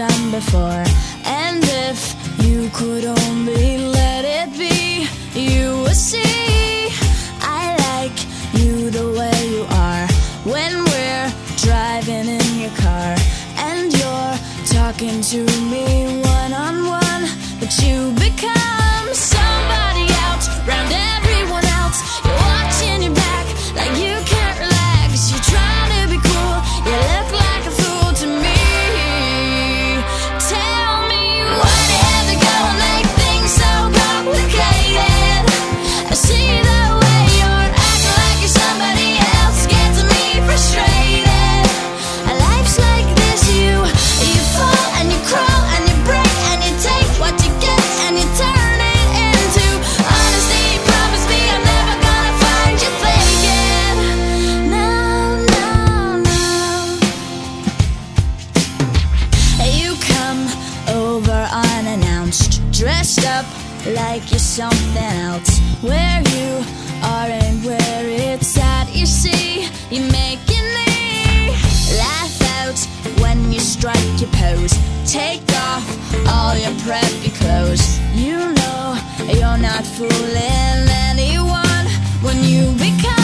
done before. And if you could only let it be, you would see I like you the way you are. When we're driving in your car and you're talking to me one-on-one, but you become somebody else round everyone else. You're watching your back like you can't relax. You're trying to be cool, you look like a fool to me. Tell me why do you have to go and make things so complicated? I see the way you're acting like you're somebody else, gets me frustrated. Life's like this, you fall and you crawl and you break and you take what you get and you turn it into honesty. Promise me I'm never gonna find you faking. No, no, no. You come over unannounced, dressed up like you're something else. Where you are and where it's at, you see, you're making me laugh out when you strike your pose. Take off all your preppy clothes. You know you're not fooling anyone when you become